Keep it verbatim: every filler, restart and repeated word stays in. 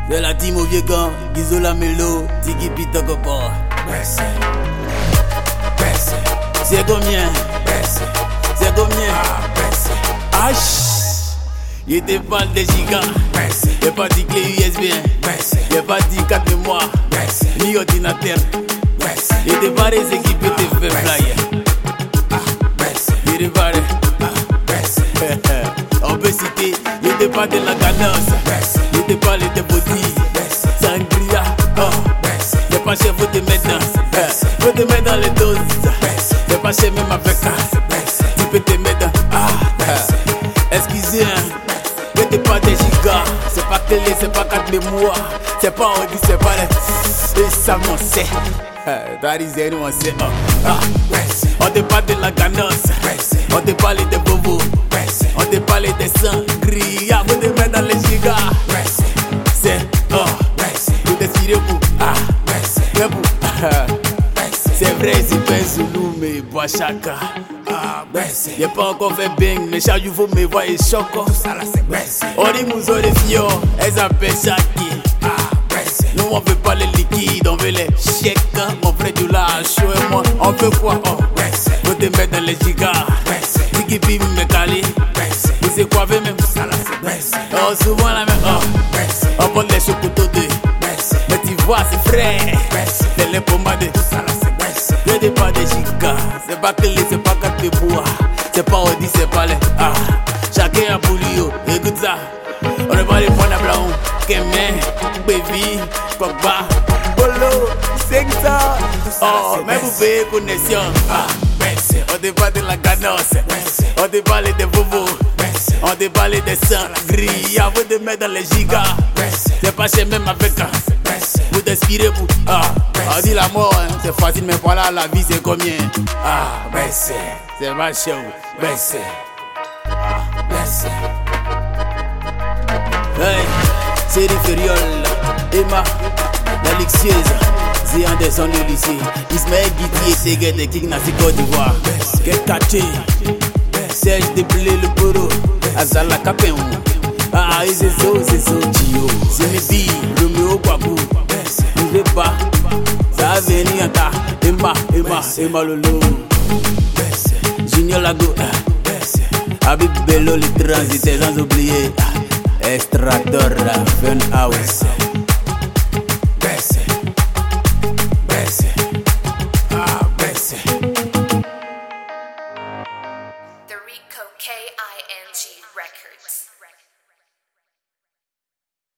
De la team au vieux gant, Guizo la mélo, Tiki Pita Coco. Baissez, baissez, C'est combien? baissez, C'est combien? ah, baissez, Aïe! Il était pas des gigas, baissez, il pas dit clé U S B, baissez, il pas dit carte mémoire, baissez, ni ordinateur. baissez, Il était pas des équipes de fait flyer. ah, baissez, Il était pas des... ah, baissez, On peut citer, il était pas de la cadence, baissez, il était pas les body, baissez, sangria, oh. baissez, C'est pas cher, faut te mettre dans, faut te mettre dans les doses. C'est pas cher même avec ça, baissez, tu peux te mettre dans, ah, excusez, hein, mettez pas des gigas, c'est pas télé, c'est pas carte mémoire, c'est pas Audi, c'est pas les, et ça m'en sait, that is it, on sait, ah, baissez, on te parle de la cadence, baissez, on te parle des bobos, baissez, on te parle des sangria, faut te mettre dans les gigas, baissez, c'est, oh, baissez, vous décidez pour, ah, baissez, mais pour, baissez, c'est vrai, c'est pas Zulu, mais bois chaka. ah, baissez, Y'a pas encore fait bang, mais chaque jour faut me voir et choco. ça là c'est baissez, On dit nous on est fiers, elles appellent Shaki. ah, baissez, Nous on veut pas les liquides, on veut les chèques. Mon frère du lâche, et moi, on veut quoi? Oh, baissez, faut te mettre dans les gigas. baissez, Tiki Pim me calé. baissez, Vous savez quoi, avec même? ça là c'est baissez, Oh, souvent la même. Oh, baissez, on prend les chocotos de. baissez, Mais tu vois, c'est frais. baissez, C'est les pommades. ça là c'est baissez, Y'a des pas des gigas, c'est pas clé, c'est pas carte de bois, c'est pas Audi, c'est pas les. Ah, chacun a pour lui, oh. Écoute ça. On est pas les points à blanc, Kemen, Baby, Pogba, Bolo, c'est ça. Oh, même vous payez connexion. Ah, baissez, on te parle de la cadence, baissez, on te parle des bobos, baissez, on te parle des sangria, vous te mettre dans les gigas. baissez, C'est pas cher même avec un. baissez, Vous t'inspirez pour. Ah, on dit la mort, hein, c'est facile, mais voilà, la vie c'est combien? Ah, baissez, c'est pas cher. baissez, ah, baissez, Hey, c'est Feriol, Emma, la luxueuse, Zé Anderson le lycée, Ismaël Guiti et Séguet de King Nasi Côte d'Ivoire, Get Kaché, Serge Déblé le Poro, Azala Capéon, Ah, et c'est ça, c'est ça, Tio, c'est mes billes, Romeo Kwabou, ne vais pas, ça va venir en tas, Emma, Emma, Emma Lolo, Junior Lago, Habib Bello, les transitaires sans oublier. Extractor Fun House.